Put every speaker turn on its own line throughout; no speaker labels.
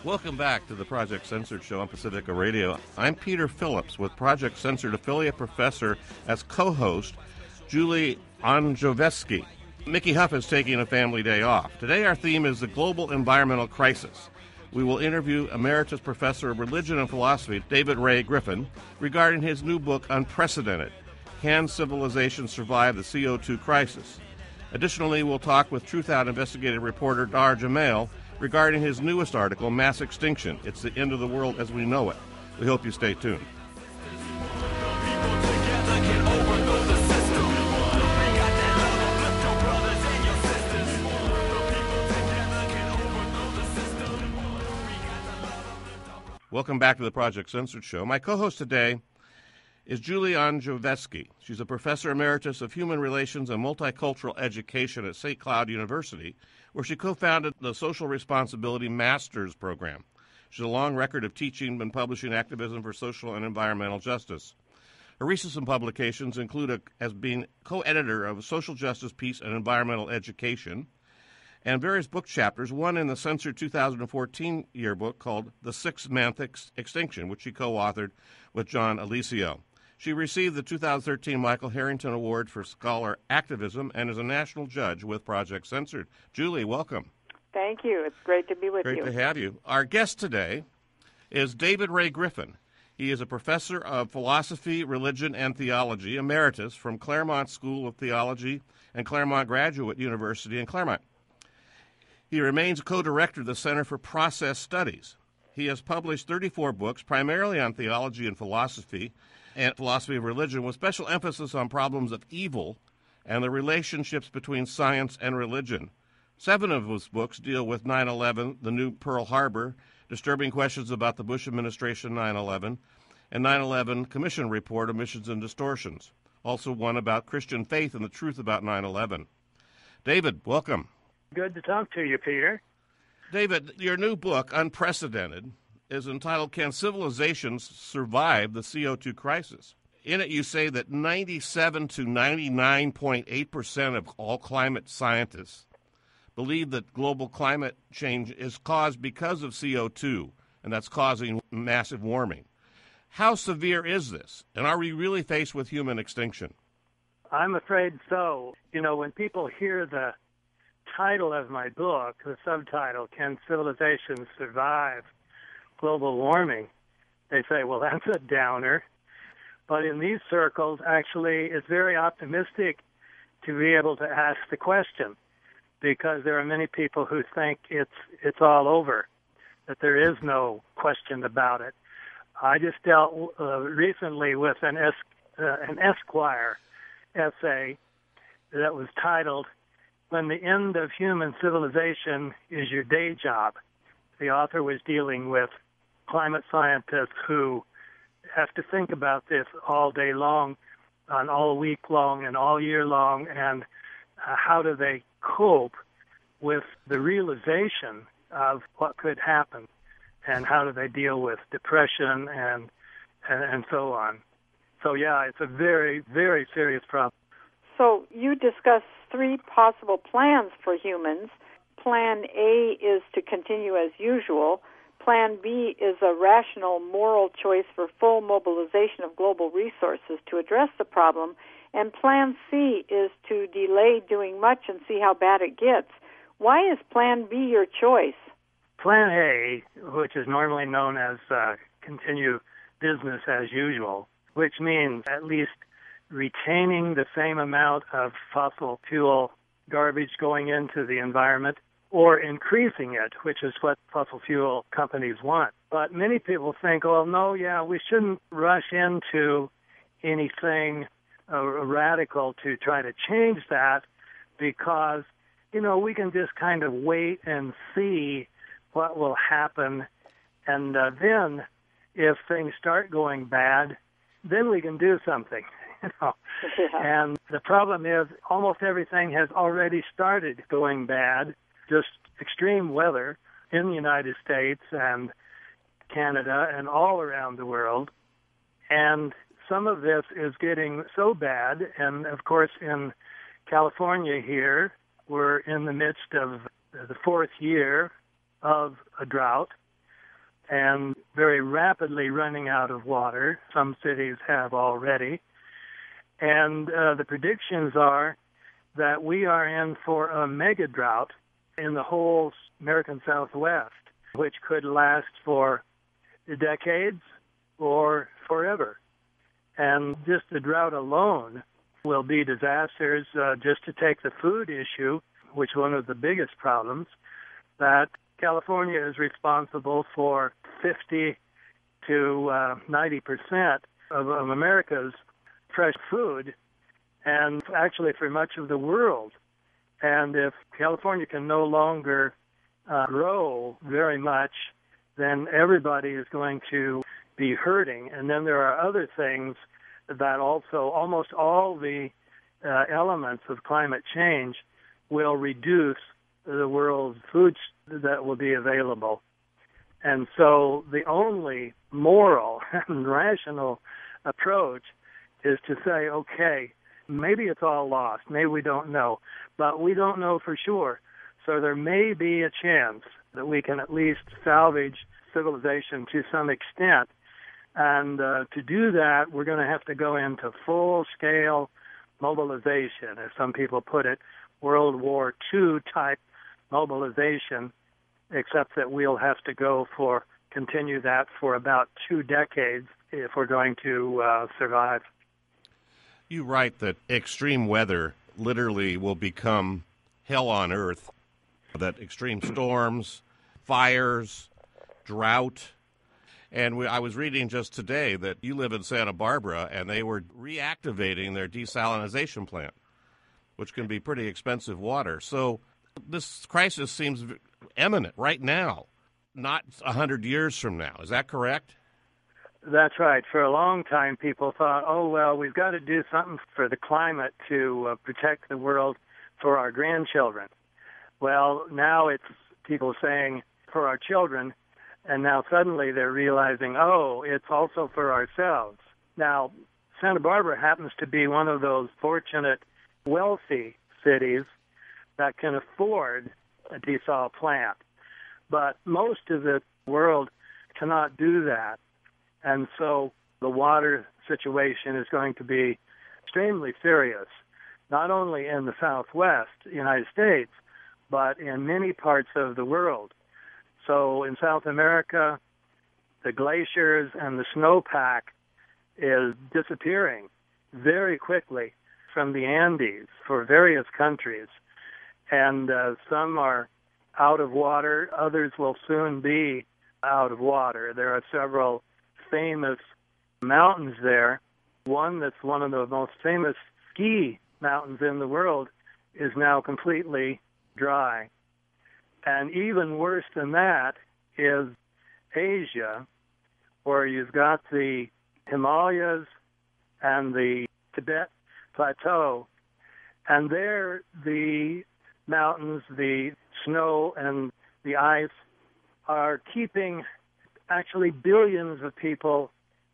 Welcome back to the Project Censored Show on Pacifica Radio. I'm Peter Phillips with Project Censored affiliate professor as co-host Julie Onjovetsky. Mickey Huff is taking a family day off. Today our theme is the global environmental crisis. We will interview Emeritus Professor of Religion and Philosophy David Ray Griffin regarding his new book, Unprecedented: Can Civilization Survive the CO2 Crisis? Additionally, we'll talk with Truth Out investigative reporter Dar Jamail regarding his newest article, Mass Extinction: It's the End of the World as We Know It. We hope you stay tuned. Welcome back to the Project Censored Show. My co-host today is Julie Onjovetsky. She's a professor emeritus of human relations and multicultural education at St. Cloud University, where she co-founded the Social Responsibility Master's Program. She has a long record of teaching and publishing activism for social and environmental justice. Her recent publications include as being co-editor of Social Justice, Peace, and Environmental Education, and various book chapters, one in the censored 2014 yearbook called The Sixth Mass Extinction, which she co-authored with John Alesio. She received the 2013 Michael Harrington Award for Scholar Activism and is a national judge with Project Censored. Julie, welcome.
Thank you. It's great to be with you.
Great to have you. Our guest today is David Ray Griffin. He is a professor of philosophy, religion, and theology, emeritus from Claremont School of Theology and Claremont Graduate University in Claremont. He remains co-director of the Center for Process Studies. He has published 34 books, primarily on theology and philosophy of religion, with special emphasis on problems of evil and the relationships between science and religion. 7 of his books deal with 9/11, the new Pearl Harbor, disturbing questions about the Bush administration 9/11, and 9/11 Commission Report, Omissions and Distortions. Also one about Christian faith and the truth about 9/11. David, welcome.
Good to talk to you, Peter.
David, your new book, Unprecedented, is entitled Can Civilizations Survive the CO2 Crisis? In it, you say that 97 to 99.8% of all climate scientists believe that global climate change is caused because of CO2, and that's causing massive warming. How severe is this? And are we really faced with human extinction?
I'm afraid so. You know, when people hear the title of my book, the subtitle, Can Civilizations Survive Global Warming, they say, well, that's a downer. But in these circles, actually, it's very optimistic to be able to ask the question, because there are many people who think it's all over, that there is no question about it. I just dealt recently with an Esquire essay that was titled, When the End of Human Civilization is Your Day Job. The author was dealing with climate scientists who have to think about this all day long, and all week long, and all year long, and how do they cope with the realization of what could happen, and how do they deal with depression and so on. So, yeah, it's a very, very serious problem.
So you discuss 3 possible plans for humans. Plan A is to continue as usual. Plan B is a rational, moral choice for full mobilization of global resources to address the problem. And Plan C is to delay doing much and see how bad it gets. Why is Plan B your choice?
Plan A, which is normally known as continue business as usual, which means at least retaining the same amount of fossil fuel garbage going into the environment, or increasing it, which is what fossil fuel companies want. But many people think, oh, no, we shouldn't rush into anything radical to try to change that, because, we can just kind of wait and see what will happen. And then if things start going bad, then we can do something. Yeah. And the problem is almost everything has already started going bad, just extreme weather in the United States and Canada and all around the world. And some of this is getting so bad, and of course in California here, we're in the midst of the 4th year of a drought. and very rapidly running out of water. Some cities have already. And the predictions are that we are in for a mega drought in the whole American Southwest, which could last for decades or forever. And just the drought alone will be disasters. Just to take the food issue, which is one of the biggest problems, that California is responsible for 50 to 90% of America's fresh food, and actually for much of the world. And if California can no longer grow very much, then everybody is going to be hurting. And then there are other things that also, almost all the elements of climate change will reduce the world's food that will be available. And so the only moral and rational approach is to say, okay, maybe it's all lost, maybe we don't know, but we don't know for sure. So there may be a chance that we can at least salvage civilization to some extent. And to do that, we're going to have to go into full-scale mobilization, as some people put it, World War II type mobilization, except that we'll have to continue that for about 2 decades if we're going to survive.
You write that extreme weather literally will become hell on earth, that extreme storms, fires, drought. And I was reading just today that you live in Santa Barbara, and they were reactivating their desalination plant, which can be pretty expensive water. So this crisis seems imminent right now, not 100 years from now. Is that correct?
That's right. For a long time, people thought, oh, well, we've got to do something for the climate to protect the world for our grandchildren. Well, now it's people saying for our children, and now suddenly they're realizing, oh, it's also for ourselves. Now, Santa Barbara happens to be one of those fortunate, wealthy cities that can afford a desal plant. But most of the world cannot do that. And so the water situation is going to be extremely serious, not only in the Southwest United States, but in many parts of the world. So in South America, the glaciers and the snowpack is disappearing very quickly from the Andes for various countries. And some are out of water. Others will soon be out of water. There are several famous mountains there. One that's one of the most famous ski mountains in the world is now completely dry. And even worse than that is Asia, where you've got the Himalayas and the Tibet Plateau. And there the mountains, the snow and the ice are keeping actually billions of people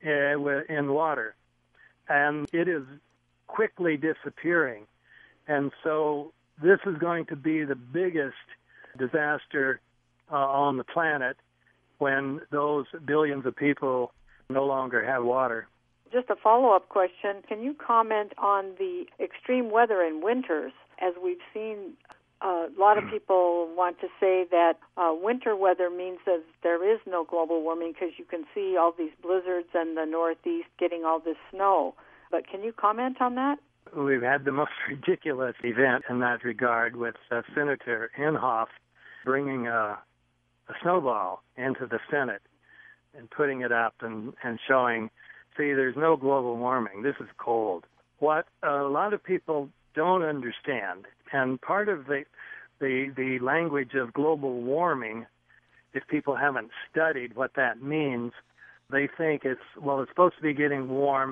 in water. And it is quickly disappearing. And so this is going to be the biggest disaster on the planet when those billions of people no longer have water.
Just a follow-up question. Can you comment on the extreme weather in winters? As we've seen, a lot of people want to say that winter weather means that there is no global warming because you can see all these blizzards and the Northeast getting all this snow. But can you comment on that?
We've had the most ridiculous event in that regard with Senator Inhofe bringing a snowball into the Senate and putting it up and showing, see, there's no global warming. This is cold. What a lot of people don't understand, and part of the language of global warming, if people haven't studied what that means, they think it's supposed to be getting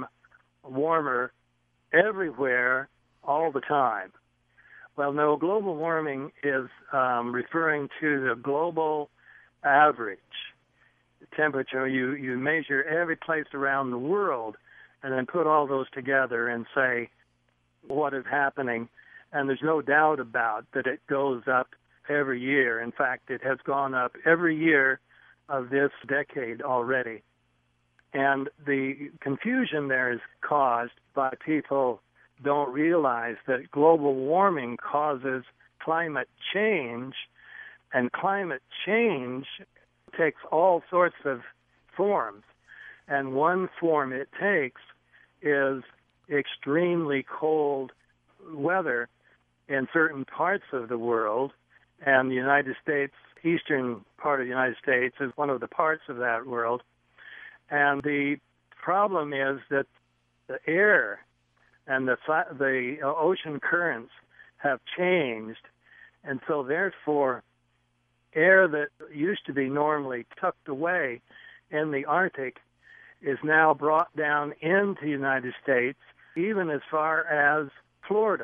warmer everywhere all the time. Well, no, global warming is referring to the global average temperature. You measure every place around the world and then put all those together and say what is happening. And there's no doubt about that it goes up every year. In fact, it has gone up every year of this decade already. And the confusion there is caused by people don't realize that global warming causes climate change, and climate change takes all sorts of forms. And one form it takes is extremely cold weather in certain parts of the world, and the United States, eastern part of the United States, is one of the parts of that world. And the problem is that the air and the ocean currents have changed, and so therefore air that used to be normally tucked away in the Arctic is now brought down into the United States, even as far as Florida.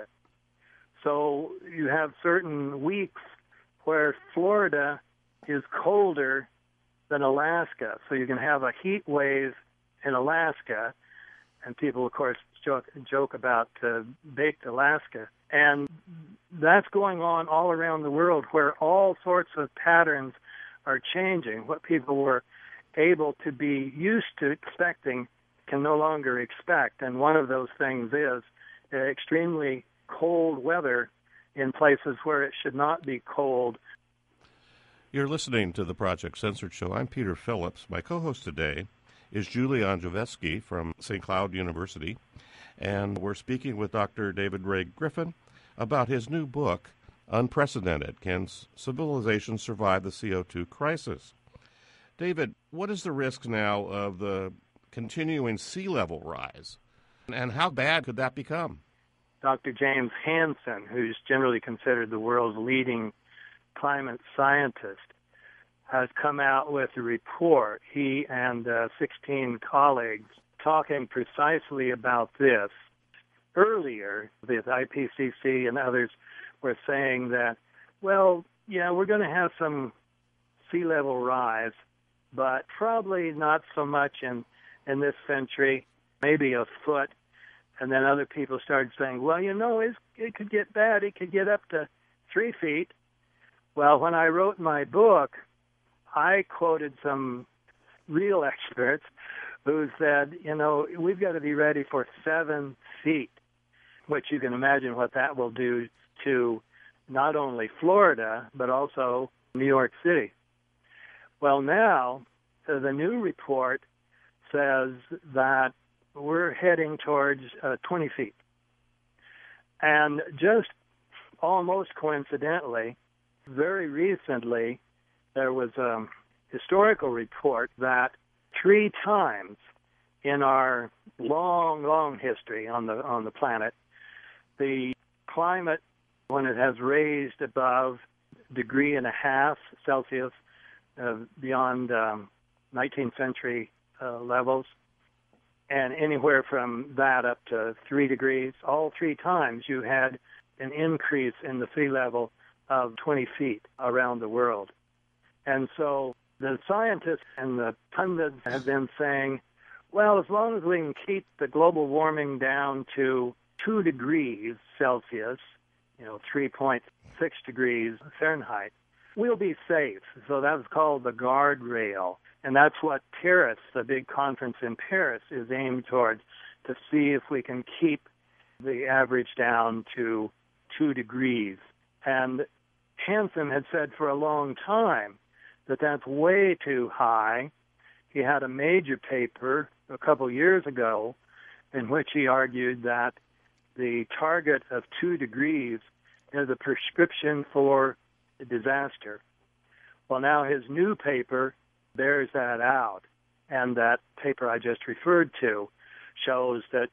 So you have certain weeks where Florida is colder than Alaska. So you can have a heat wave in Alaska, and people, of course, joke about baked Alaska. And that's going on all around the world, where all sorts of patterns are changing. What people were able to be used to expecting can no longer expect. And one of those things is extremely cold weather in places where it should not be cold.
You're listening to the Project Censored Show. I'm Peter Phillips. My co-host today is Julie Andrzejewski from St. Cloud University, and we're speaking with Dr. David Ray Griffin about his new book, Unprecedented: Can Civilization Survive the CO2 Crisis? David, what is the risk now of the continuing sea level rise, and how bad could that become?
Dr. James Hansen, who's generally considered the world's leading climate scientist, has come out with a report, he and 16 colleagues, talking precisely about this. Earlier, the IPCC and others were saying that, well, yeah, we're going to have some sea level rise, but probably not so much in this century, maybe a foot. And then other people started saying, well, you know, it could get bad. It could get up to 3 feet. Well, when I wrote my book, I quoted some real experts who said, you know, we've got to be ready for 7 feet, which you can imagine what that will do to not only Florida, but also New York City. Well, now, the new report says that we're heading towards 20 feet. And just almost coincidentally, very recently, there was a historical report that 3 times in our long, long history on the planet, the climate, when it has raised above 1.5 degrees Celsius beyond 19th century levels, and anywhere from that up to 3 degrees, all 3 times you had an increase in the sea level of 20 feet around the world. And so the scientists and the pundits have been saying, well, as long as we can keep the global warming down to 2 degrees Celsius, 3.6 degrees Fahrenheit, we'll be safe. So that was called the guardrail. And that's what Paris, the big conference in Paris, is aimed towards, to see if we can keep the average down to 2 degrees. And Hansen had said for a long time that that's way too high. He had a major paper a couple years ago in which he argued that the target of 2 degrees is a prescription for disaster. Well, now his new paper bears that out, and that paper I just referred to shows that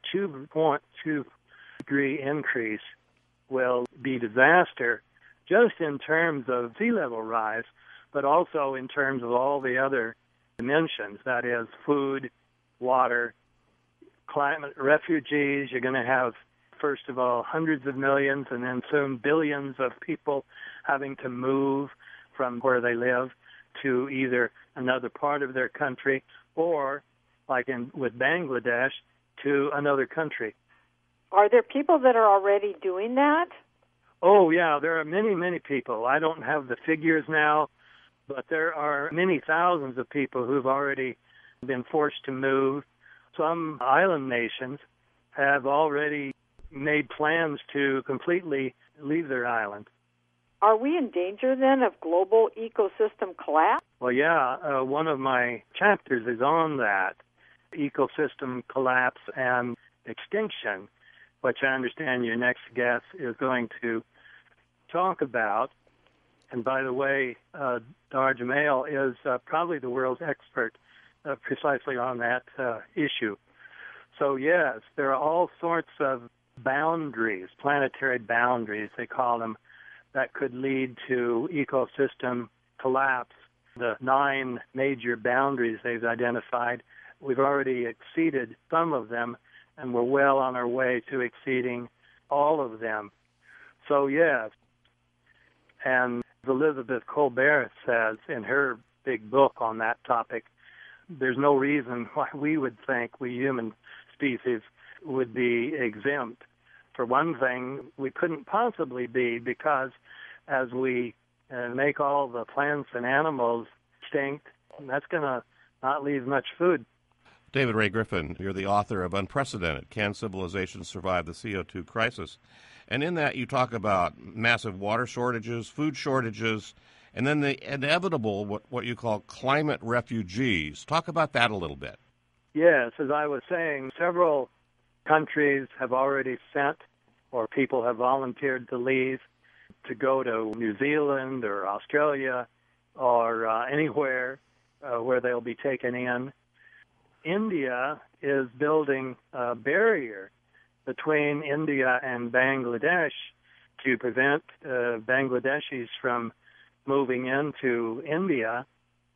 2.2 degree increase will be disaster just in terms of sea level rise, but also in terms of all the other dimensions, that is food, water, climate, refugees. You're going to have, first of all, hundreds of millions and then soon billions of people having to move from where they live to either another part of their country or, like with Bangladesh, to another country.
Are there people that are already doing that?
Oh, yeah, there are many, many people. I don't have the figures now, But there are many thousands of people who've already been forced to move. Some island nations have already made plans to completely leave their island.
Are we in danger then of global ecosystem collapse?
Well, yeah, one of my chapters is on that, ecosystem collapse and extinction, which I understand your next guest is going to talk about. And by the way, Dara Jamail is probably the world's expert precisely on that issue. So yes, there are all sorts of boundaries, planetary boundaries, they call them, that could lead to ecosystem collapse. The 9 major boundaries they've identified, we've already exceeded some of them, and we're well on our way to exceeding all of them. So yes, and Elizabeth Kolbert says in her big book on that topic, there's no reason why we would think we human species would be exempt. For one thing, we couldn't possibly be, because as we make all the plants and animals extinct, that's going to not leave much food.
David Ray Griffin, you're the author of Unprecedented: Can Civilization Survive the CO2 Crisis? And in that you talk about massive water shortages, food shortages, and then the inevitable, what you call climate refugees. Talk about that a little bit.
Yes, as I was saying, several countries have already sent, or people have volunteered to leave, to go to New Zealand or Australia or anywhere where they'll be taken in. India is building a barrier between India and Bangladesh to prevent Bangladeshis from moving into India.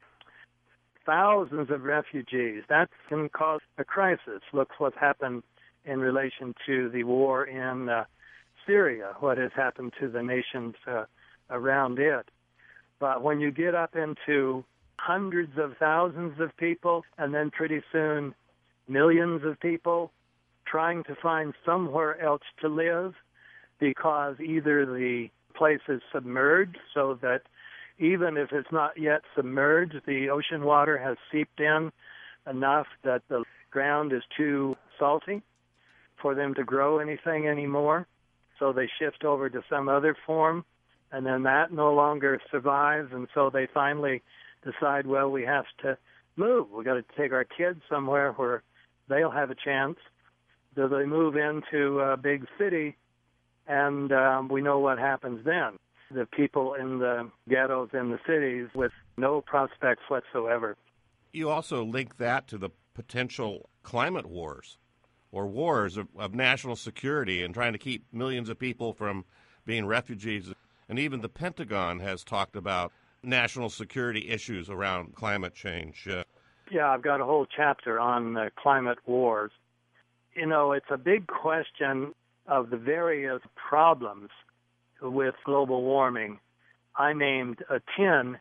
Thousands of refugees. That can cause a crisis. Look what's happened in relation to the war in Syria, what has happened to the nations around it. But when you get up into hundreds of thousands of people, and then pretty soon millions of people trying to find somewhere else to live, because either the place is submerged, so that even if it's not yet submerged, the ocean water has seeped in enough that the ground is too salty for them to grow anything anymore. So they shift over to some other form, and then that no longer survives, and so they finally decide, well, we have to move. We've got to take our kids somewhere where they'll have a chance. So they move into a big city, and we know what happens then. The people in the ghettos in the cities with no prospects whatsoever.
You also link that to the potential climate wars, or wars of national security and trying to keep millions of people from being refugees. And even the Pentagon has talked about national security issues around climate change.
Yeah, I've got a whole chapter on climate wars. You know, it's a big question of the various problems with global warming. I named 10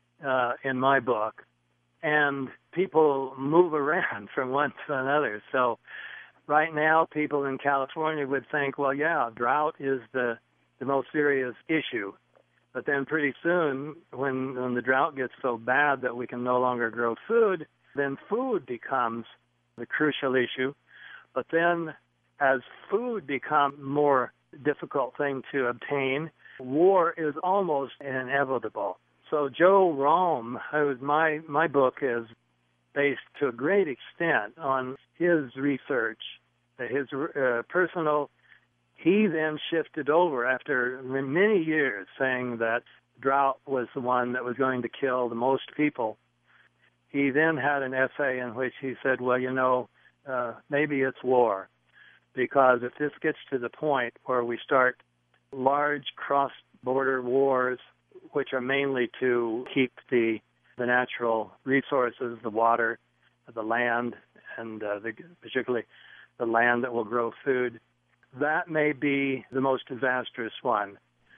in my book, and people move around from one to another. So right now, people in California would think, well, yeah, drought is the most serious issue. But then pretty soon, when the drought gets so bad that we can no longer grow food, then food becomes the crucial issue. But then as food becomes more difficult thing to obtain, war is almost inevitable. So Joe Romm, who's my book is based to a great extent on his research, his personal. He then shifted over after many years saying that drought was the one that was going to kill the most people. He then had an essay in which he said, well, you know, maybe it's war, because if this gets to the point where we start large cross-border wars, which are mainly to keep the natural resources, the water, the land, and particularly the land that will grow food, that may be the most disastrous one.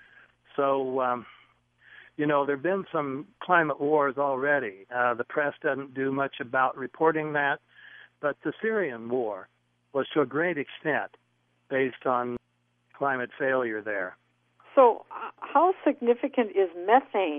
So, you know, there have been some climate wars already. The press doesn't do much about reporting that, but the Syrian war was to a great extent based on climate failure there.
So how significant is methane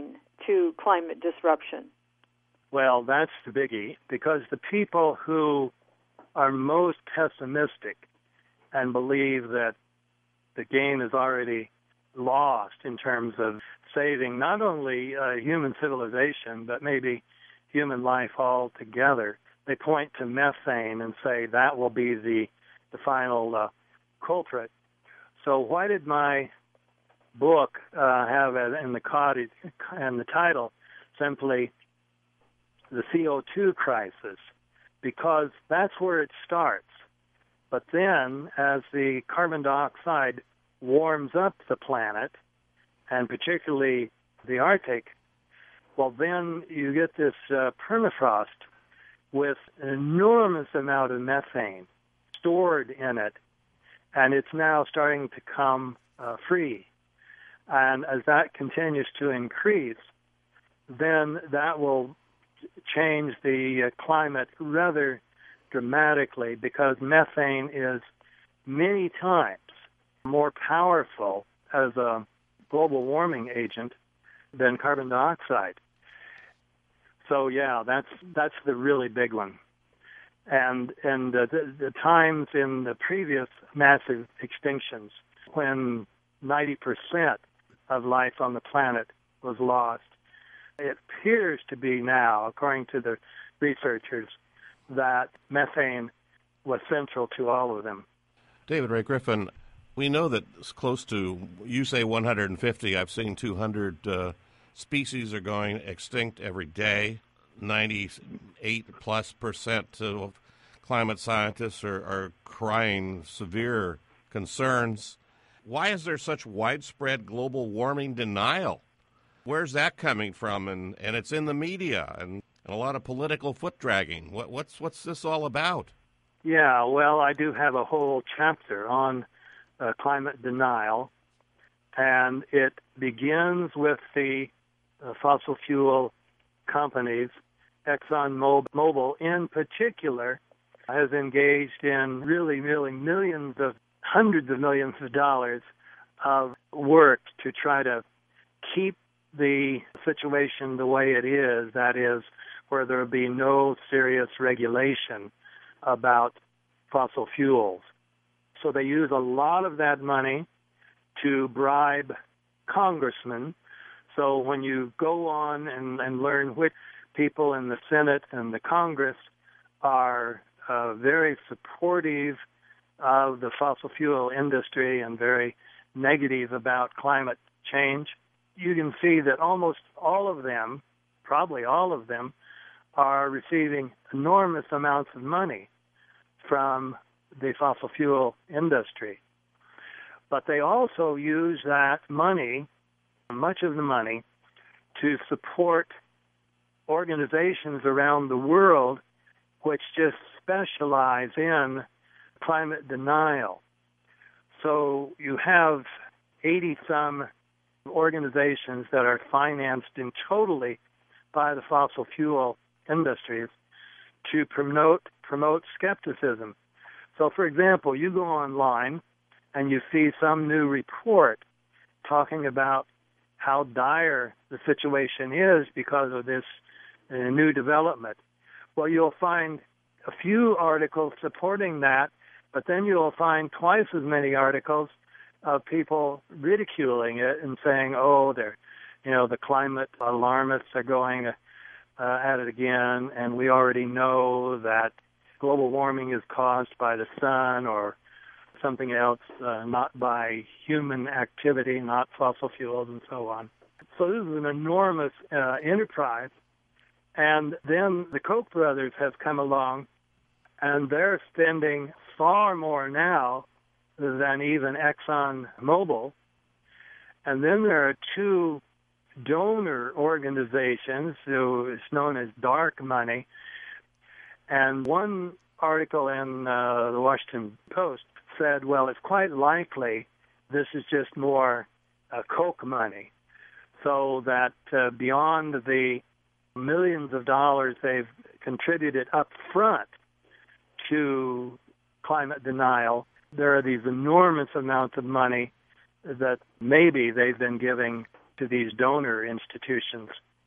to climate disruption?
Well, that's the biggie, because the people who are most pessimistic and believe that the game is already lost in terms of saving not only human civilization, but maybe human life altogether, they point to methane and say that will be the final culprit. So why did my book have in the title simply the CO2 crisis? Because that's where it starts. But then, as the carbon dioxide warms up the planet, and particularly the Arctic, well, then you get this permafrost with an enormous amount of methane stored in it, and it's now starting to come free. And as that continues to increase, then that will change the climate rather dramatically, because methane is many times more powerful as a global warming agent than carbon dioxide. So yeah, that's the really big one. And the times in the previous massive extinctions when 90% of life on the planet was lost, it appears to be now, according to the researchers, that methane was central to all of them.
David Ray Griffin, we know that it's close to, you say 150, I've seen 200 species are going extinct every day. 98+% of climate scientists are crying severe concerns. Why is there such widespread global warming denial? Where's that coming from? And it's in the media and a lot of political foot dragging. What's this all about?
Yeah, well, I do have a whole chapter on climate denial, and it begins with the fossil fuel companies. ExxonMobil in particular has engaged in really hundreds of millions of dollars of work to try to keep the situation the way it is, that is, where there will be no serious regulation about fossil fuels. So they use a lot of that money to bribe congressmen. So when you go on and learn which people in the Senate and the Congress are very supportive of the fossil fuel industry and very negative about climate change, you can see that almost all of them, probably all of them, are receiving enormous amounts of money from the fossil fuel industry. But they also use that money, much of the money, to support organizations around the world which just specialize in climate denial. So you have 80-some organizations that are financed in totally by the fossil fuel industries to promote skepticism. So, for example, you go online and you see some new report talking about how dire the situation is because of this new development. Well, you'll find a few articles supporting that, but then you'll find twice as many articles of people ridiculing it and saying, "Oh, the climate alarmists are going at it again, and we already know that global warming is caused by the sun or something else, not by human activity, not fossil fuels," and so on. So this is an enormous enterprise. And then the Koch brothers have come along, and they're spending far more now than even ExxonMobil. And then there are two donor organizations who is known as dark money. And one article in the Washington Post said, well, it's quite likely this is just more Koch money, so that beyond the millions of dollars they've contributed up front to climate denial, there are these enormous amounts of money that maybe they've been giving to these donor institutions.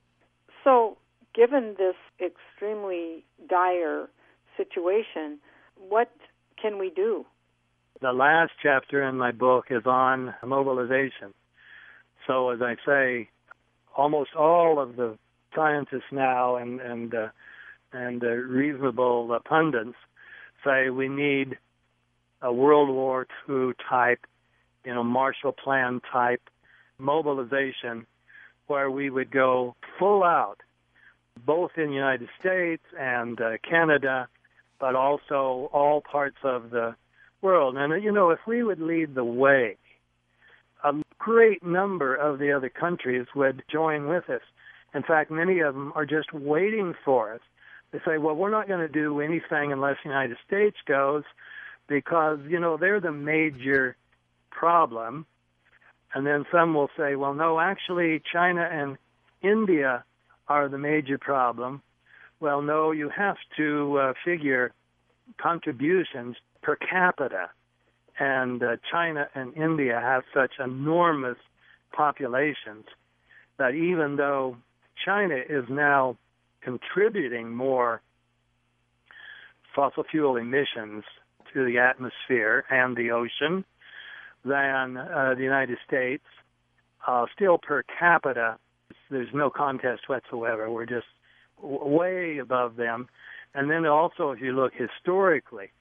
So, given this extremely dire situation, what can we do?
The last chapter in my book is on mobilization. So, as I say, almost all of the scientists now and reasonable pundits say we need a World War II type, Marshall Plan type mobilization where we would go full out, both in the United States and Canada, but also all parts of the world. And, if we would lead the way, a great number of the other countries would join with us. In fact, many of them are just waiting for us. They say, well, we're not going to do anything unless the United States goes because, they're the major problem. And then some will say, well, no, actually, China and India are the major problem. Well, no, you have to figure contributions per capita. And China and India have such enormous populations that even though China is now contributing more fossil fuel emissions to the atmosphere and the ocean than the United States, still per capita, there's no contest whatsoever. We're just way above them. And then also, if you look historically,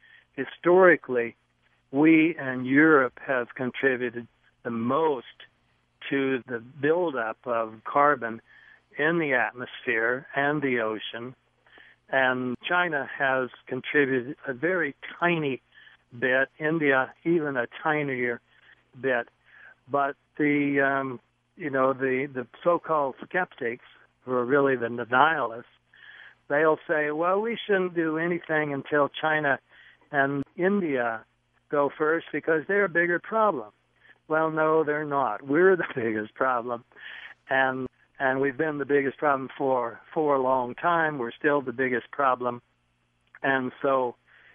we and Europe have contributed the most to the buildup of carbon in the atmosphere and the ocean. And China has contributed a very tiny bit, India even a tinier bit. But the so-called skeptics, who are really the denialists, they'll say, well, we shouldn't do anything until China and India go first because they're a bigger problem. Well, no, they're not. We're the biggest problem. And we've been the biggest problem for a long time. We're still the biggest problem. And so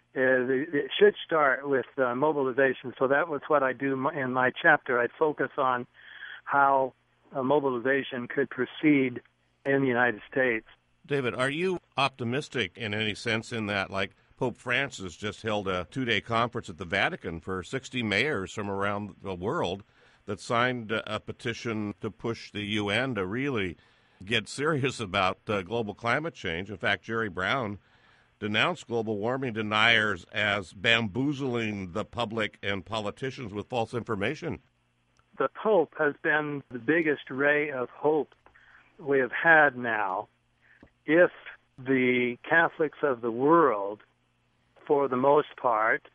it should start with mobilization. So that was what I do in my chapter. I'd focus on how mobilization could proceed in the United States.
David, are you optimistic in any sense in that, like Pope Francis just held a 2-day conference at the Vatican for 60 mayors from around the world that signed a petition to push the UN to really get serious about global climate change? In fact, Jerry Brown denounced global warming deniers as bamboozling the public and politicians with false information.
The Pope has been the biggest ray of hope we have had now. If the Catholics of the world, for the most part,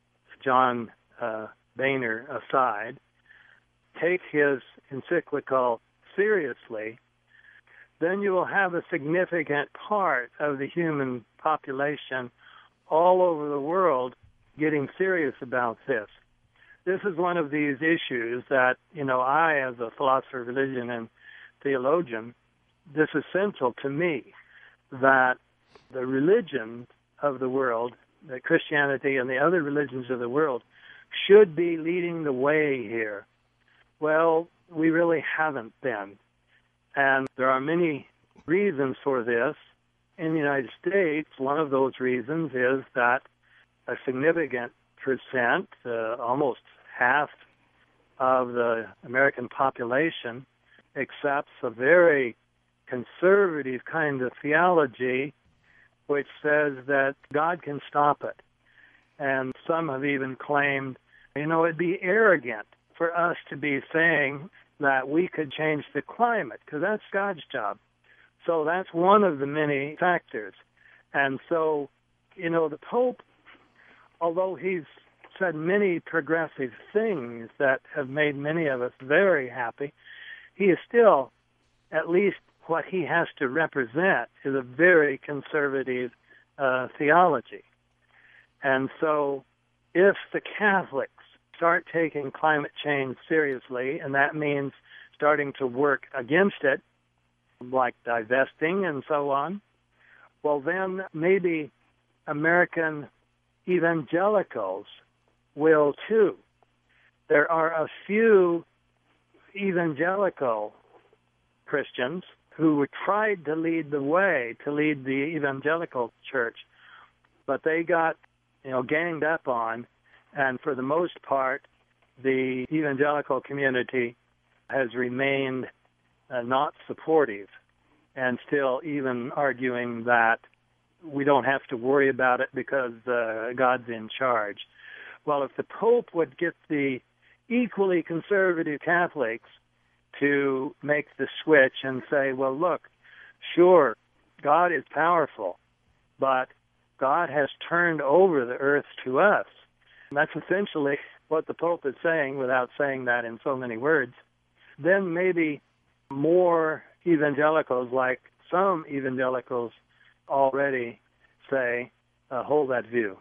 John Boehner aside, take his encyclical seriously, then you will have a significant part of the human population all over the world getting serious about this. This is one of these issues that, I, as a philosopher of religion and theologian, this is central to me, that the religion of the world, that Christianity and the other religions of the world, should be leading the way here. Well, we really haven't been. And there are many reasons for this. In the United States, one of those reasons is that a significant percent, almost half of the American population, accepts a very conservative kind of theology which says that God can stop it. And some have even claimed, it'd be arrogant for us to be saying that we could change the climate, because that's God's job. So that's one of the many factors. And so, the Pope, although he's said many progressive things that have made many of us very happy, he is still, at least what he has to represent, is a very conservative theology. And so if the Catholics start taking climate change seriously, and that means starting to work against it, like divesting and so on, well, then maybe American evangelicals will too. There are a few evangelical Christians who tried to lead the way, to lead the evangelical church, but they got, ganged up on, and for the most part, the evangelical community has remained not supportive, and still even arguing that we don't have to worry about it because God's in charge. Well, if the Pope would get the equally conservative Catholics to make the switch and say, well, look, sure, God is powerful, but God has turned over the earth to us. And that's essentially what the Pope is saying without saying that in so many words. Then maybe more evangelicals, like some evangelicals already say, hold that view.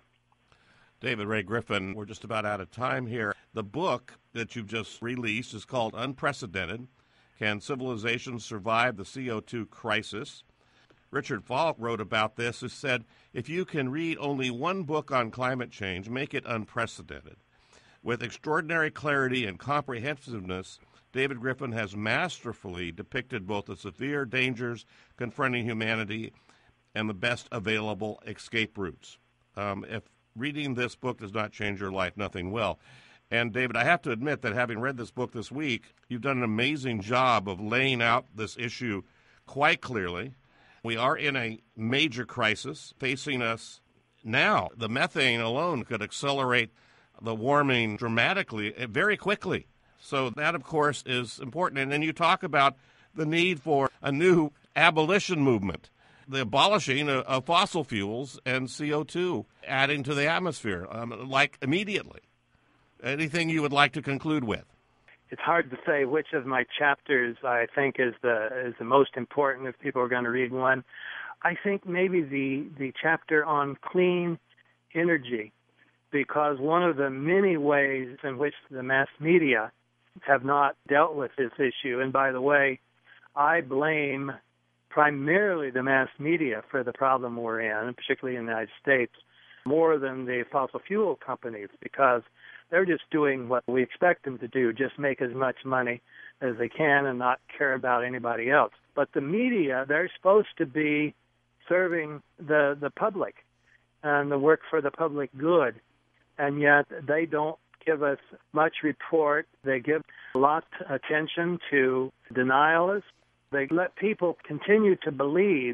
David Ray Griffin, we're just about out of time here. The book that you've just released is called Unprecedented: Can Civilization Survive the CO2 Crisis? Richard Falk wrote about this, who said, if you can read only one book on climate change, make it unprecedented. With extraordinary clarity and comprehensiveness, David Griffin has masterfully depicted both the severe dangers confronting humanity and the best available escape routes. If reading this book does not change your life, nothing will. And, David, I have to admit that having read this book this week, you've done an amazing job of laying out this issue quite clearly. We are in a major crisis facing us now. The methane alone could accelerate the warming dramatically, very quickly. So that, of course, is important. And then you talk about the need for a new abolition movement, the abolishing of fossil fuels and CO2 adding to the atmosphere, like immediately. Anything you would like to conclude with?
It's hard to say which of my chapters I think is the most important if people are going to read one. I think maybe the chapter on clean energy, because one of the many ways in which the mass media have not dealt with this issue, and by the way, I blame primarily the mass media for the problem we're in, particularly in the United States, more than the fossil fuel companies, because they're just doing what we expect them to do, just make as much money as they can and not care about anybody else. But the media, they're supposed to be serving the public and the work for the public good, and yet they don't give us much report. They give a lot of attention to denialists. They let people continue to believe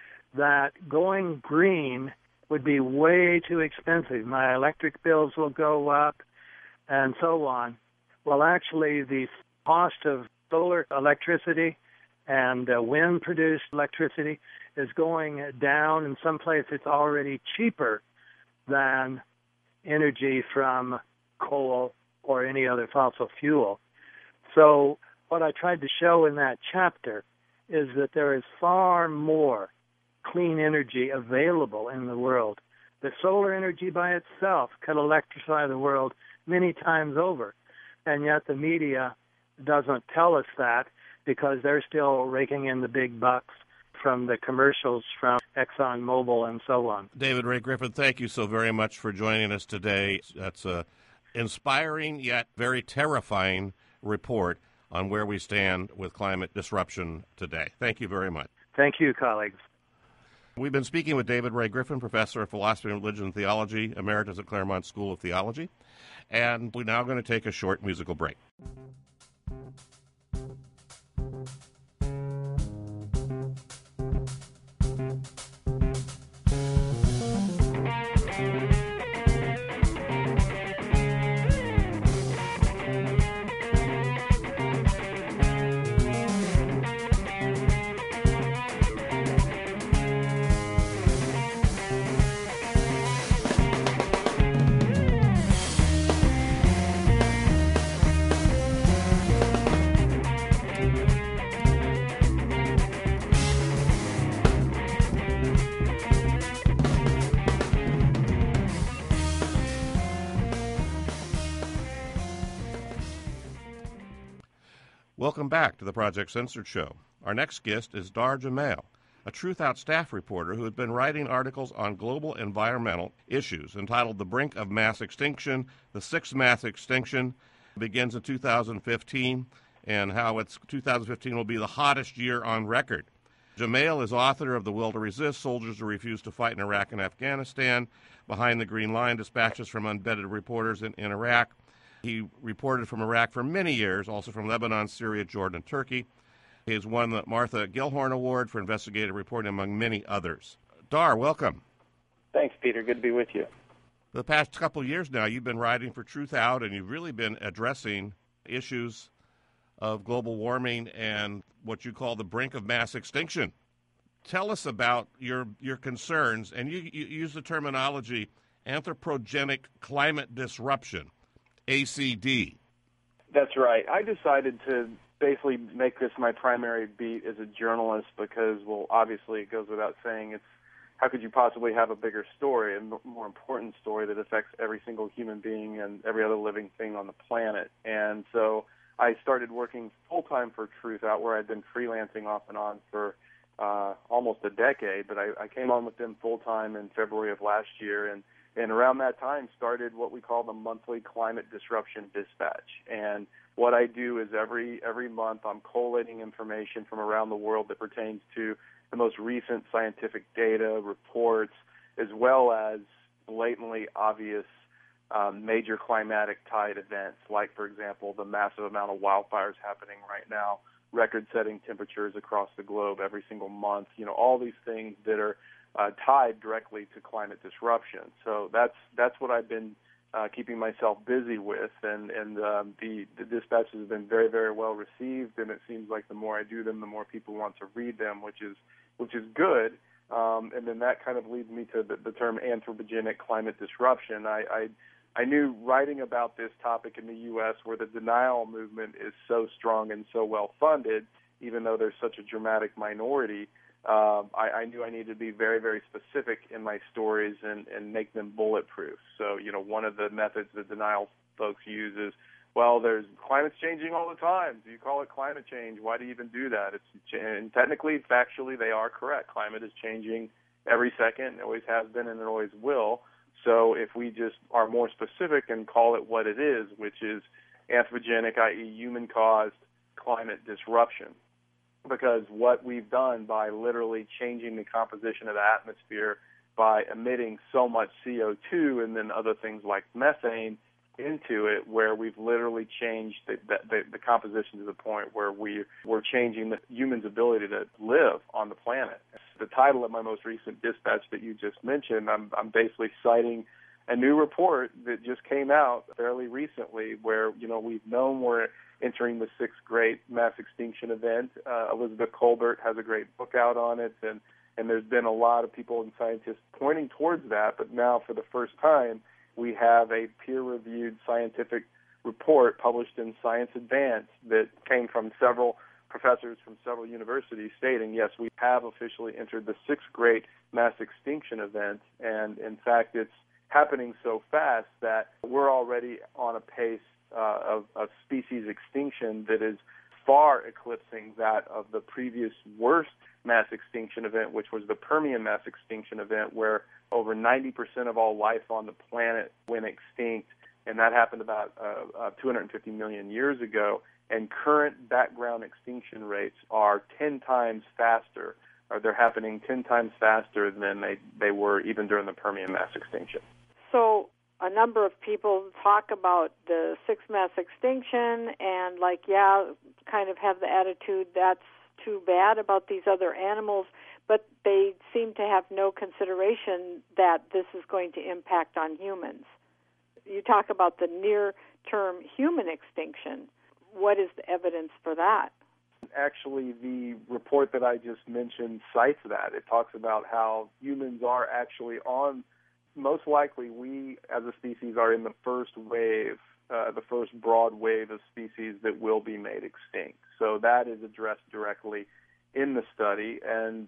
that going green would be way too expensive. My electric bills will go up, and so on. Well, actually, the cost of solar electricity and wind-produced electricity is going down. In some places, it's already cheaper than energy from coal or any other fossil fuel. So what I tried to show in that chapter is that there is far more clean energy available in the world. The solar energy by itself could electrify the world many times over, and yet the media doesn't tell us that because they're still raking in the big bucks from the commercials from ExxonMobil and so on.
David Ray Griffin, thank you so very much for joining us today. That's an inspiring yet very terrifying report on where we stand with climate disruption today. Thank you very much.
Thank you, colleagues.
We've been speaking with David Ray Griffin, professor of philosophy and religion and theology, emeritus at Claremont School of Theology. And we're now going to take a short musical break. Welcome back to the Project Censored Show. Our next guest is Dar Jamail, a Truth Out staff reporter who has been writing articles on global environmental issues entitled The Brink of Mass Extinction. The Sixth Mass Extinction begins in 2015 and how 2015 will be the hottest year on record. Jamail is author of The Will to Resist, Soldiers Who Refuse to Fight in Iraq and Afghanistan, Behind the Green Line, Dispatches from Unvetted Reporters in Iraq. He reported from Iraq for many years, also from Lebanon, Syria, Jordan, and Turkey. He has won the Martha Gellhorn Award for investigative reporting, among many others. Dar, welcome.
Thanks, Peter. Good to be with you.
The past couple of years now, you've been writing for Truth Out, and you've really been addressing issues of global warming and what you call the brink of mass extinction. Tell us about your concerns, and you use the terminology anthropogenic climate disruption, ACD.
That's right. I decided to basically make this my primary beat as a journalist because, well, obviously it goes without saying, it's how could you possibly have a bigger story, a more important story that affects every single human being and every other living thing on the planet. And so I started working full-time for Truth Out, where I'd been freelancing off and on for almost a decade, but I came on with them full-time in February of last year, and around that time started what we call the monthly Climate Disruption Dispatch. And what I do is every month I'm collating information from around the world that pertains to the most recent scientific data, reports, as well as blatantly obvious major climatic tide events, like, for example, the massive amount of wildfires happening right now, record-setting temperatures across the globe every single month, all these things that are tied directly to climate disruption. So that's what I've been keeping myself busy with, and the dispatches have been very, very well received, and it seems like the more I do them, the more people want to read them, which is good. And then that kind of leads me to the term anthropogenic climate disruption. I knew writing about this topic in the U.S., where the denial movement is so strong and so well funded, even though there's such a dramatic minority, I knew I needed to be very, very specific in my stories and make them bulletproof. So, one of the methods the denial folks use is, well, climate's changing all the time. Do you call it climate change? Why do you even do that? And technically, factually, they are correct. Climate is changing every second. It always has been, and it always will. So if we just are more specific and call it what it is, which is anthropogenic, i.e. human-caused climate disruption, because what we've done by literally changing the composition of the atmosphere by emitting so much CO2 and then other things like methane into it, where we've literally changed the composition to the point where we're changing the human's ability to live on the planet. The title of my most recent dispatch that you just mentioned, I'm basically citing a new report that just came out fairly recently, where we've known we're entering the sixth great mass extinction event. Elizabeth Kolbert has a great book out on it, and there's been a lot of people and scientists pointing towards that. But now, for the first time, we have a peer-reviewed scientific report published in Science Advance that came from several professors from several universities stating, yes, we have officially entered the sixth great mass extinction event, and in fact it's happening so fast that we're already on a pace of species extinction that is far eclipsing that of the previous worst mass extinction event, which was the Permian mass extinction event, where over 90% of all life on the planet went extinct, and that happened about 250 million years ago. And current background extinction rates are 10 times faster, or they're happening 10 times faster than they were even during the Permian mass extinction.
So a number of people talk about the sixth mass extinction and kind of have the attitude that's too bad about these other animals, but they seem to have no consideration that this is going to impact on humans. You talk about the near-term human extinction. What is the evidence for that?
Actually, the report that I just mentioned cites that. It talks about how humans are actually most likely we as a species are in the first wave, the first broad wave of species that will be made extinct. So that is addressed directly in the study, and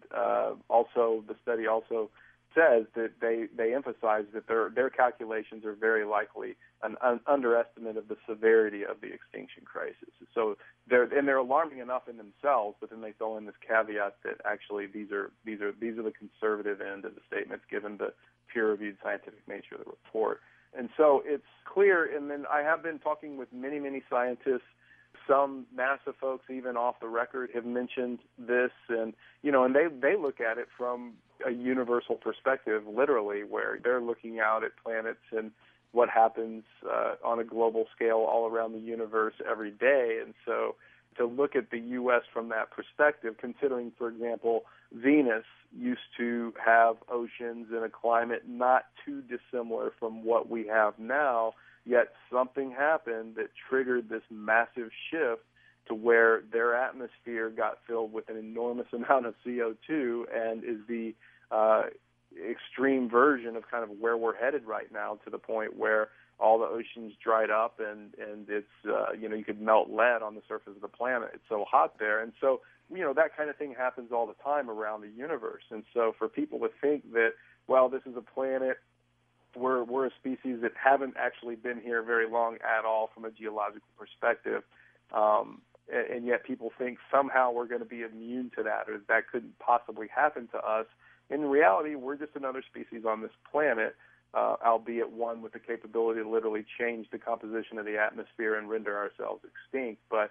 also the study also says that they emphasize that their calculations are very likely an underestimate of the severity of the extinction crisis. So they're alarming enough in themselves, but then they throw in this caveat that actually these are the conservative end of the statements given the peer-reviewed scientific nature of the report. And so it's clear, and then I have been talking with many, many scientists some NASA folks, even off the record, have mentioned this, and and they look at it from a universal perspective, literally, where they're looking out at planets and what happens on a global scale all around the universe every day. And so to look at the U.S. from that perspective, considering, for example, Venus used to have oceans and a climate not too dissimilar from what we have now, yet something happened that triggered this massive shift to where their atmosphere got filled with an enormous amount of CO2 and is the extreme version of kind of where we're headed right now, to the point where all the oceans dried up and it's, you could melt lead on the surface of the planet. It's so hot there. And so, that kind of thing happens all the time around the universe. And so for people to think that, well, this is a planet, we're a species that haven't actually been here very long at all from a geological perspective, and yet people think somehow we're going to be immune to that, or that couldn't possibly happen to us. In reality, we're just another species on this planet, albeit one with the capability to literally change the composition of the atmosphere and render ourselves extinct. But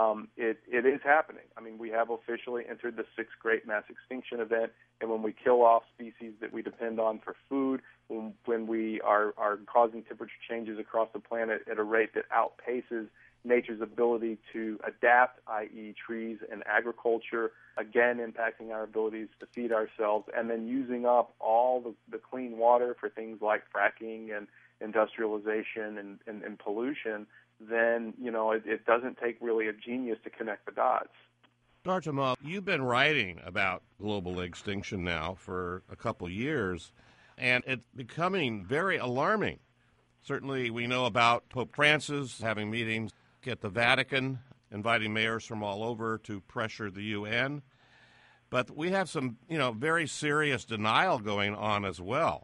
it is happening. I mean, we have officially entered the sixth great mass extinction event, and when we kill off species that we depend on for food, when we are causing temperature changes across the planet at a rate that outpaces nature's ability to adapt, i.e. trees and agriculture, again impacting our abilities to feed ourselves, and then using up all the clean water for things like fracking and industrialization and pollution, then, it doesn't take really a genius to connect the dots.
Dr. Moll, you've been writing about global extinction now for a couple years, and it's becoming very alarming. Certainly we know about Pope Francis having meetings at the Vatican, inviting mayors from all over to pressure the UN. But we have some, very serious denial going on as well.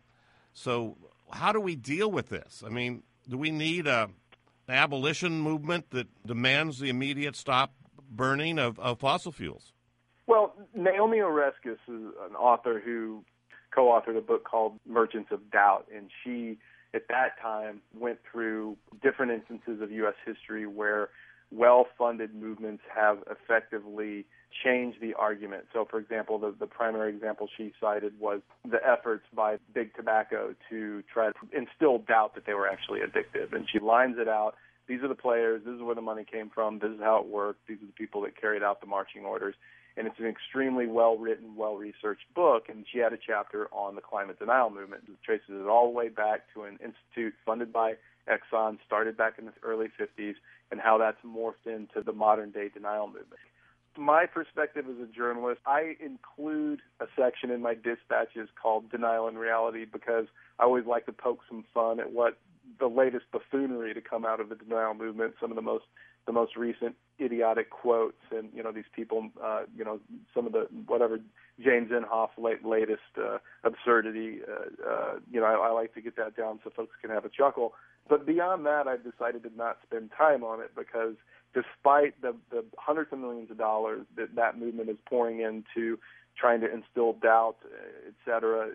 So how do we deal with this? I mean, do we need an abolition movement that demands the immediate stop burning of fossil fuels? Well,
Naomi Oreskes is an author who co-authored a book called Merchants of Doubt, and she, at that time, went through different instances of U.S. history where well-funded movements have effectively changed the argument. So, for example, the primary example she cited was the efforts by Big Tobacco to try to instill doubt that they were actually addictive. And she lines it out. These are the players. This is where the money came from. This is how it worked. These are the people that carried out the marching orders. And it's an extremely well-written, well-researched book, and she had a chapter on the climate denial movement. It traces it all the way back to an institute funded by Exxon, started back in the early 50s, and how that's morphed into the modern-day denial movement. My perspective as a journalist, I include a section in my dispatches called Denial and Reality because I always like to poke some fun at what the latest buffoonery to come out of the denial movement, some of the most recent idiotic quotes, and these people, some of the whatever James Inhofe latest absurdity. I like to get that down so folks can have a chuckle. But beyond that, I've decided to not spend time on it because, despite the hundreds of millions of dollars that movement is pouring into trying to instill doubt, et cetera,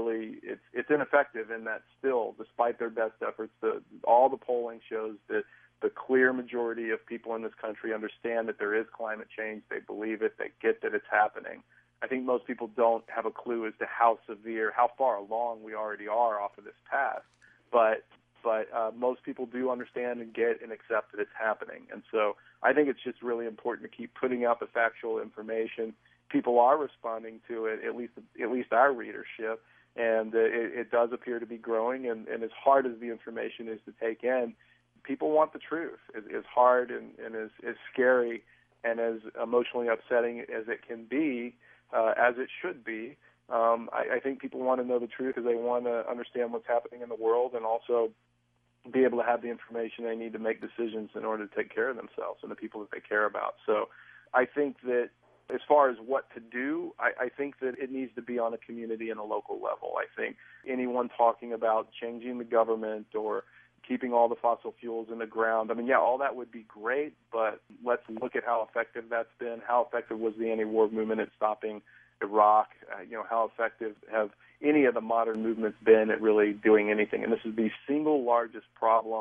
it's ineffective in that still, despite their best efforts, all the polling shows that the clear majority of people in this country understand that there is climate change. They believe it. They get that it's happening. I think most people don't have a clue as to how severe, how far along we already are off of this path. But most people do understand and get and accept that it's happening. And so I think it's just really important to keep putting out the factual information. People are responding to it, at least our readership, and it does appear to be growing. And as hard as the information is to take in, people want the truth. As hard and as scary and as emotionally upsetting as it can be, as it should be, I think people want to know the truth because they want to understand what's happening in the world and also be able to have the information they need to make decisions in order to take care of themselves and the people that they care about. So I think that as far as what to do, I think that it needs to be on a community and a local level. I think anyone talking about changing the government or keeping all the fossil fuels in the ground, all that would be great, but let's look at how effective that's been. How effective was the anti-war movement at stopping Iraq? How effective have any of the modern movements been at really doing anything? And this is the single largest problem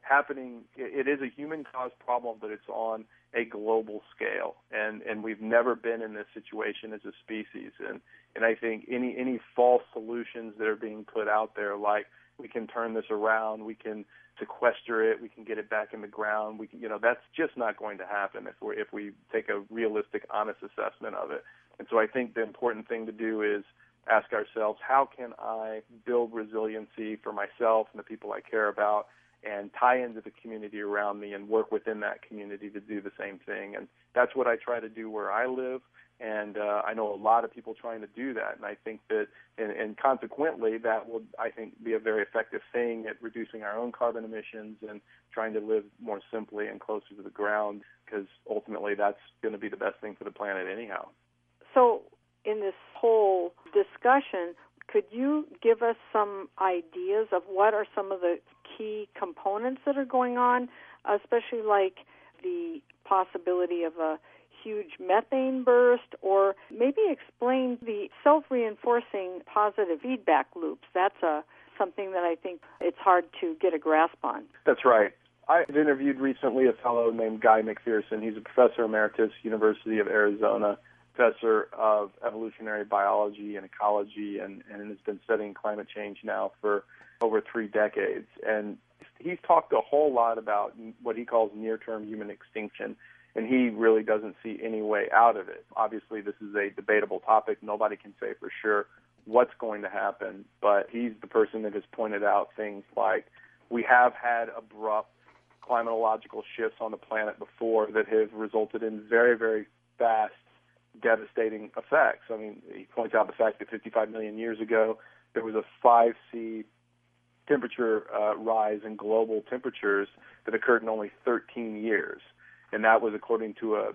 happening. It is a human-caused problem, but it's on a global scale, and we've never been in this situation as a species. And I think any false solutions that are being put out there, like we can turn this around, we can sequester it, we can get it back in the ground, that's just not going to happen if we take a realistic, honest assessment of it. And so I think the important thing to do is ask ourselves, how can I build resiliency for myself and the people I care about, and tie into the community around me and work within that community to do the same thing. And that's what I try to do where I live. And I know a lot of people trying to do that. And I think that, and consequently, that will, I think, be a very effective thing at reducing our own carbon emissions and trying to live more simply and closer to the ground, because ultimately that's going to be the best thing for the planet anyhow.
So in this whole discussion, could you give us some ideas of what are some of the key components that are going on, especially like the possibility of a huge methane burst, or maybe explain the self-reinforcing positive feedback loops? That's something that I think it's hard to get a grasp on.
That's right. I've interviewed recently a fellow named Guy McPherson. He's a professor emeritus, University of Arizona, professor of evolutionary biology and ecology, and has been studying climate change now for over 3 decades. And he's talked a whole lot about what he calls near-term human extinction, and he really doesn't see any way out of it. Obviously, this is a debatable topic. Nobody can say for sure what's going to happen, but he's the person that has pointed out things like we have had abrupt climatological shifts on the planet before that have resulted in very, very fast, devastating effects. I mean, he points out the fact that 55 million years ago, there was a 5°C temperature rise in global temperatures that occurred in only 13 years. And that was according to a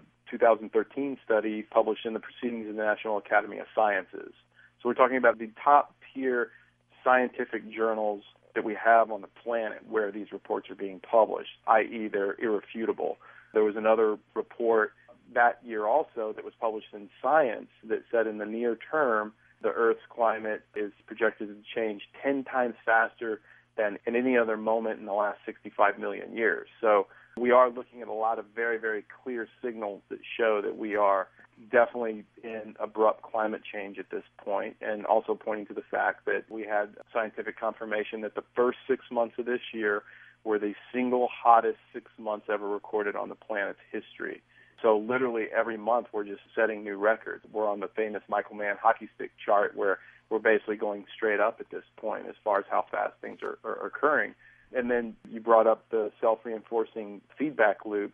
2013 study published in the Proceedings of the National Academy of Sciences. So we're talking about the top-tier scientific journals that we have on the planet where these reports are being published, i.e. they're irrefutable. There was another report that year also that was published in Science that said in the near term, the Earth's climate is projected to change 10 times faster than in any other moment in the last 65 million years. So we are looking at a lot of very, very clear signals that show that we are definitely in abrupt climate change at this point, and also pointing to the fact that we had scientific confirmation that the first 6 months of this year were the single hottest 6 months ever recorded on the planet's history. So literally every month we're just setting new records. We're on the famous Michael Mann hockey stick chart where we're basically going straight up at this point as far as how fast things are occurring. And then you brought up the self-reinforcing feedback loops.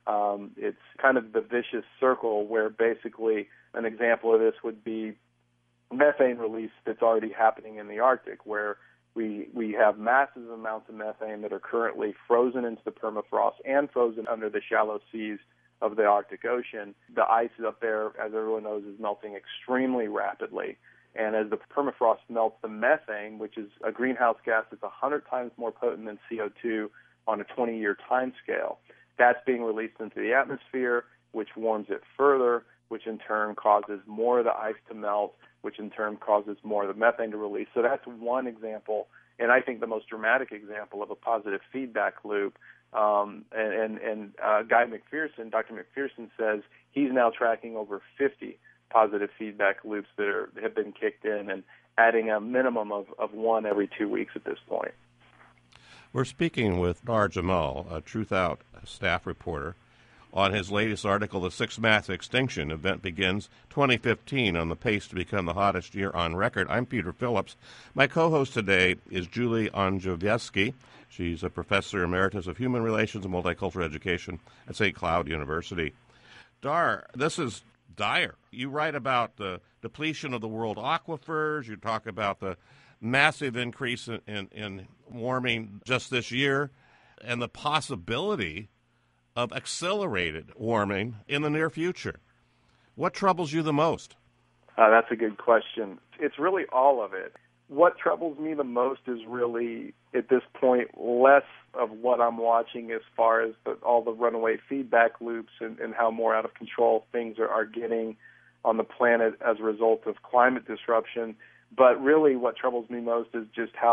It's kind of the vicious circle where basically an example of this would be methane release that's already happening in the Arctic, where we have massive amounts of methane that are currently frozen into the permafrost and frozen under the shallow seas of the Arctic Ocean. The ice up there, as everyone knows, is melting extremely rapidly. And as the permafrost melts, the methane, which is a greenhouse gas that's 100 times more potent than CO2 on a 20-year time scale, that's being released into the atmosphere, which warms it further, which in turn causes more of the ice to melt, which in turn causes more of the methane to release. So that's one example, and I think the most dramatic example of a positive feedback loop. Guy McPherson, Dr. McPherson, says he's now tracking over 50 positive feedback loops that have been kicked in, and adding a minimum of one every 2 weeks at this point.
We're speaking with Dar Jamal, a Truth Out staff reporter, on his latest article, The Sixth Mass Extinction Event Begins 2015 on the Pace to Become the Hottest Year on Record. I'm Peter Phillips. My co-host today is Julie Onjevsky. She's a professor emeritus of human relations and multicultural education at St. Cloud University. Dar, this is dire. You write about the depletion of the world aquifers. You talk about the massive increase in warming just this year and the possibility of accelerated warming in the near future. What troubles you the most?
That's a good question. It's really all of it. What troubles me the most is really, at this point, less of what I'm watching as far as all the runaway feedback loops and how more out of control things are getting on the planet as a result of climate disruption. But really what troubles me most is just how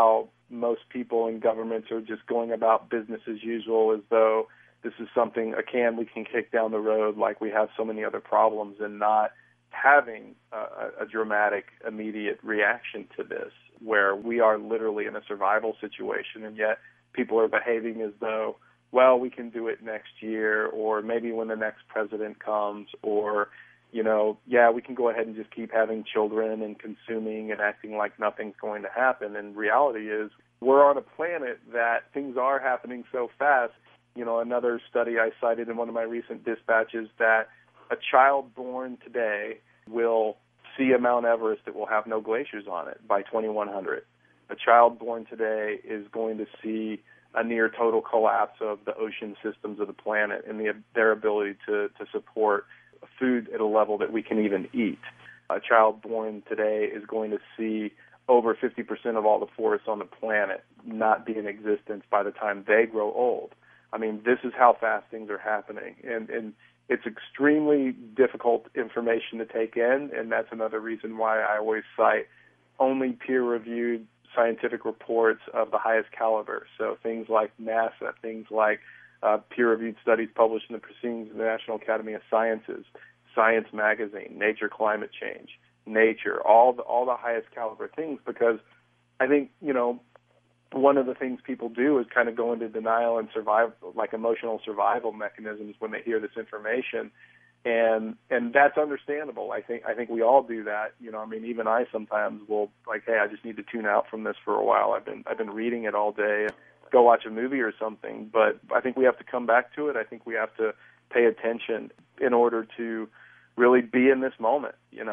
most people in governments are just going about business as usual, as though this is something, a can we can kick down the road like we have so many other problems, and not having a dramatic, immediate reaction to this, where we are literally in a survival situation, and yet people are behaving as though, well, we can do it next year, or maybe when the next president comes, or, we can go ahead and just keep having children and consuming and acting like nothing's going to happen. And reality is we're on a planet that things are happening so fast. Another study I cited in one of my recent dispatches, that a child born today will see a Mount Everest that will have no glaciers on it by 2100. A child born today is going to see a near total collapse of the ocean systems of the planet and their ability to support food at a level that we can even eat. A child born today is going to see over 50% of all the forests on the planet not be in existence by the time they grow old. I mean, this is how fast things are happening. And it's extremely difficult information to take in, and that's another reason why I always cite only peer-reviewed scientific reports of the highest caliber. So things like NASA, things like peer-reviewed studies published in the Proceedings of the National Academy of Sciences, Science Magazine, Nature Climate Change, Nature, all the highest caliber things, because I think, one of the things people do is kind of go into denial and survive, like emotional survival mechanisms, when they hear this information, and that's understandable. I think we all do that. Even I sometimes will, like, hey, I just need to tune out from this for a while. I've been reading it all day. Go watch a movie or something. But I think we have to come back to it. I think we have to pay attention in order to really be in this moment. And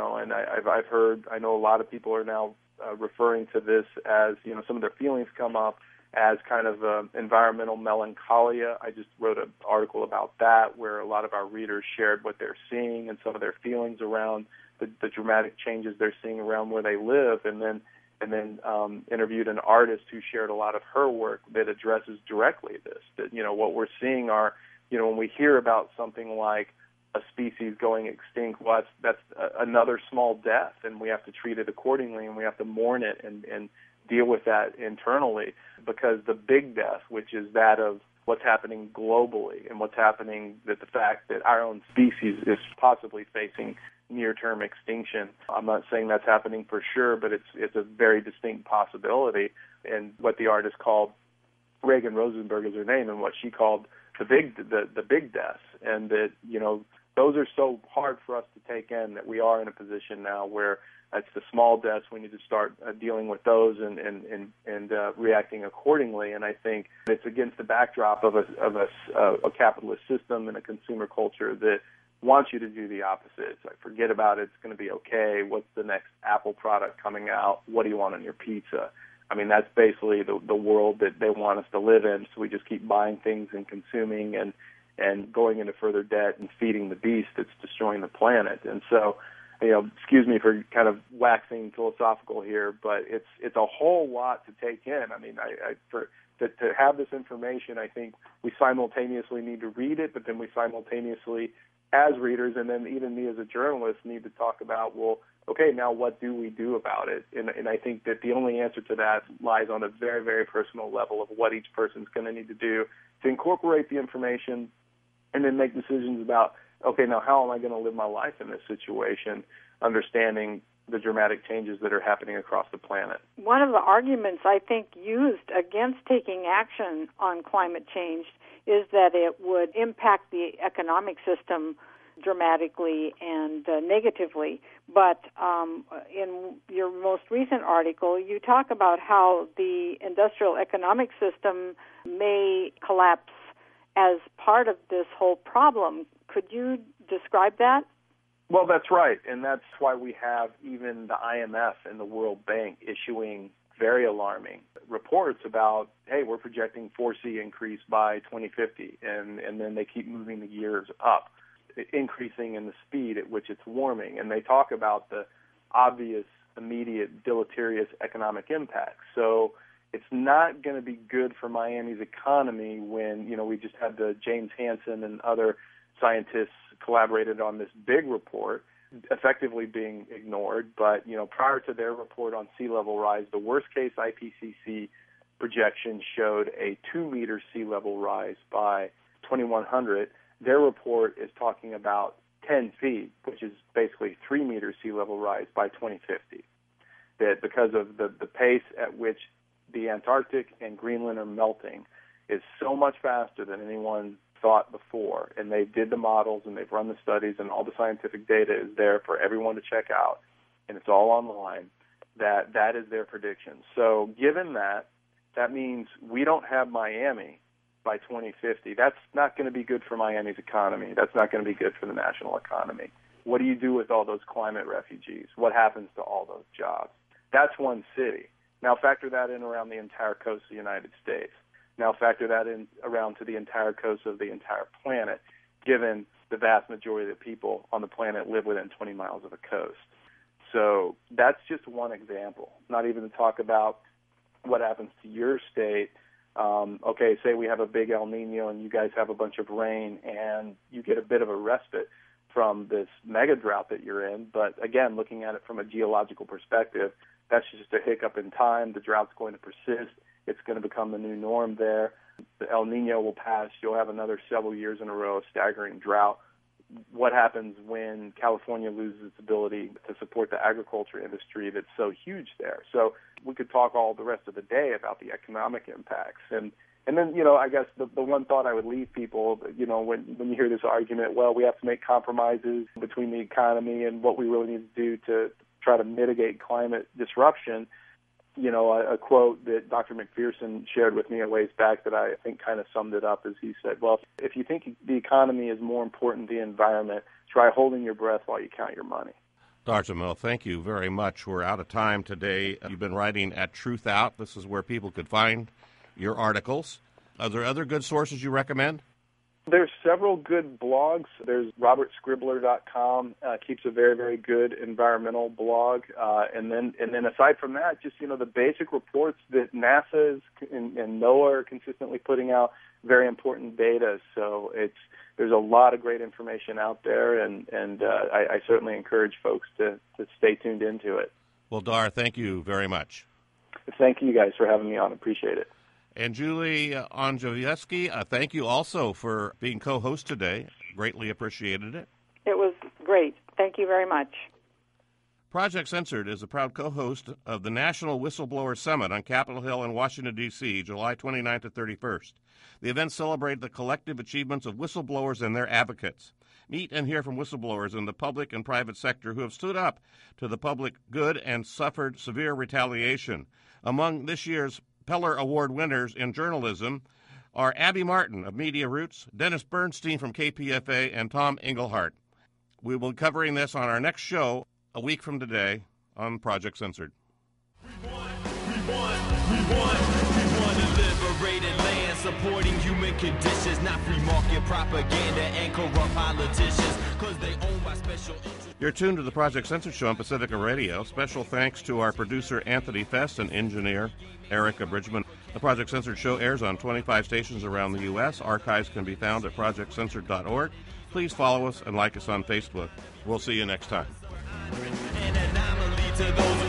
I know a lot of people are now referring to this as, some of their feelings come up as kind of environmental melancholia. I just wrote an article about that, where a lot of our readers shared what they're seeing and some of their feelings around the dramatic changes they're seeing around where they live, and then interviewed an artist who shared a lot of her work that addresses directly this, that, what we're seeing are, when we hear about something like a species going extinct, well, that's another small death, and we have to treat it accordingly, and we have to mourn it and deal with that internally, because the big death, which is that of what's happening globally and what's happening, that the fact that our own species is possibly facing near-term extinction. I'm not saying that's happening for sure, but it's a very distinct possibility. And what the artist called, Reagan Rosenberg is her name, and what she called the big deaths, and that, those are so hard for us to take in, that we are in a position now where it's the small deaths. We need to start dealing with those and reacting accordingly. And I think it's against the backdrop of a capitalist system and a consumer culture that wants you to do the opposite. It's like, forget about it. It's going to be okay. What's the next Apple product coming out? What do you want on your pizza? I mean, that's basically the world that they want us to live in. So we just keep buying things and consuming and going into further debt and feeding the beast that's destroying the planet. And so, excuse me for kind of waxing philosophical here, but it's a whole lot to take in. I mean, to have this information, I think we simultaneously need to read it, but then we simultaneously, as readers, and then even me as a journalist, need to talk about, well, okay, now what do we do about it? And I think that the only answer to that lies on a very, very personal level of what each person's going to need to do to incorporate the information and then make decisions about, okay, now how am I going to live my life in this situation, understanding the dramatic changes that are happening across the planet.
One of the arguments I think used against taking action on climate change is that it would impact the economic system dramatically and negatively. But in your most recent article, you talk about how the industrial economic system may collapse as part of this whole problem. Could you describe that?
Well, that's right, and that's why we have even the IMF and the World Bank issuing very alarming reports about, hey, we're projecting 4C increase by 2050, and then they keep moving the years up, increasing in the speed at which it's warming. And they talk about the obvious, immediate, deleterious economic impacts. So it's not going to be good for Miami's economy when, we just had the James Hansen and other scientists collaborated on this big report, effectively being ignored. But, prior to their report on sea level rise, the worst case IPCC projections showed a 2-meter sea level rise by 2100. Their report is talking about 10 feet, which is basically 3-meter sea level rise by 2050. That because of the pace at which the Antarctic and Greenland are melting is so much faster than anyone thought before. And they did the models and they've run the studies and all the scientific data is there for everyone to check out. And it's all online. That is their prediction. So given that, that means we don't have Miami by 2050. That's not going to be good for Miami's economy. That's not going to be good for the national economy. What do you do with all those climate refugees? What happens to all those jobs? That's one city. Now factor that in around the entire coast of the United States. Now factor that in around to the entire coast of the entire planet, given the vast majority of the people on the planet live within 20 miles of a coast. So that's just one example, not even to talk about what happens to your state. Okay, say we have a big El Nino and you guys have a bunch of rain and you get a bit of a respite from this mega drought that you're in. But again, looking at it from a geological perspective, that's just a hiccup in time. The drought's going to persist. It's going to become the new norm there. The El Nino will pass. You'll have another several years in a row of staggering drought. What happens when California loses its ability to support the agriculture industry that's so huge there? So we could talk all the rest of the day about the economic impacts. And then, I guess the one thought I would leave people, when you hear this argument, well, we have to make compromises between the economy and what we really need to do to try to mitigate climate disruption. A quote that Dr. McPherson shared with me a ways back that I think kind of summed it up is he said, well, if you think the economy is more important than the environment, try holding your breath while you count your money.
Dr. Mill, thank you very much. We're out of time today. You've been writing at Truth Out. This is where people could find your articles. Are there other good sources you recommend?
There's several good blogs. There's robertscribbler.com, keeps a very, very good environmental blog. And then aside from that, just, the basic reports that NASA and NOAA are consistently putting out, very important data. So there's a lot of great information out there, and I certainly encourage folks to stay tuned into it.
Well, Dar, thank you very much.
Thank you guys for having me on. Appreciate it.
And Julie Onjevsky, thank you also for being co-host today. Greatly appreciated it.
It was great. Thank you very much.
Project Censored is a proud co-host of the National Whistleblower Summit on Capitol Hill in Washington, D.C., July 29th to 31st. The event celebrated the collective achievements of whistleblowers and their advocates. Meet and hear from whistleblowers in the public and private sector who have stood up to the public good and suffered severe retaliation. Among this year's Peller Award winners in journalism are Abby Martin of Media Roots, Dennis Bernstein from KPFA, and Tom Engelhardt. We will be covering this on our next show a week from today on Project Censored.
We want a liberated land, supporting human conditions, not free market propaganda and corrupt politicians, because they own by special interests.
You're tuned to the Project Censored Show on Pacifica Radio. Special thanks to our producer, Anthony Fest, and engineer, Erica Bridgman. The Project Censored Show airs on 25 stations around the U.S. Archives can be found at projectcensored.org. Please follow us and like us on Facebook. We'll see you next time.
An anomaly to those